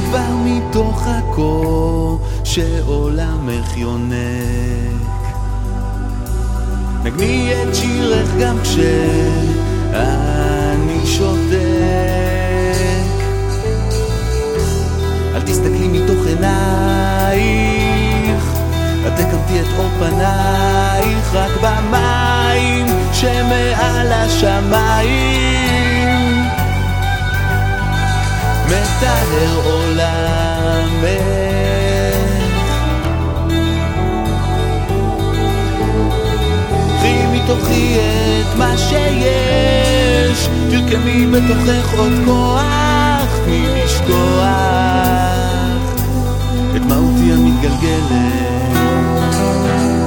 כבר מתוך הקור שעולמך יונק. נגני את שירך גם כשאני שותק. אל תסתכלי מתוך עינייך, את תקמתי את אור פנייך רק במים שמעל השמיים. מטהר עולמך, קחי מתוכי את מה שיש, תרקמי בתוכך עוד כוח, תני לשכוח את מהותי המתגלגלת.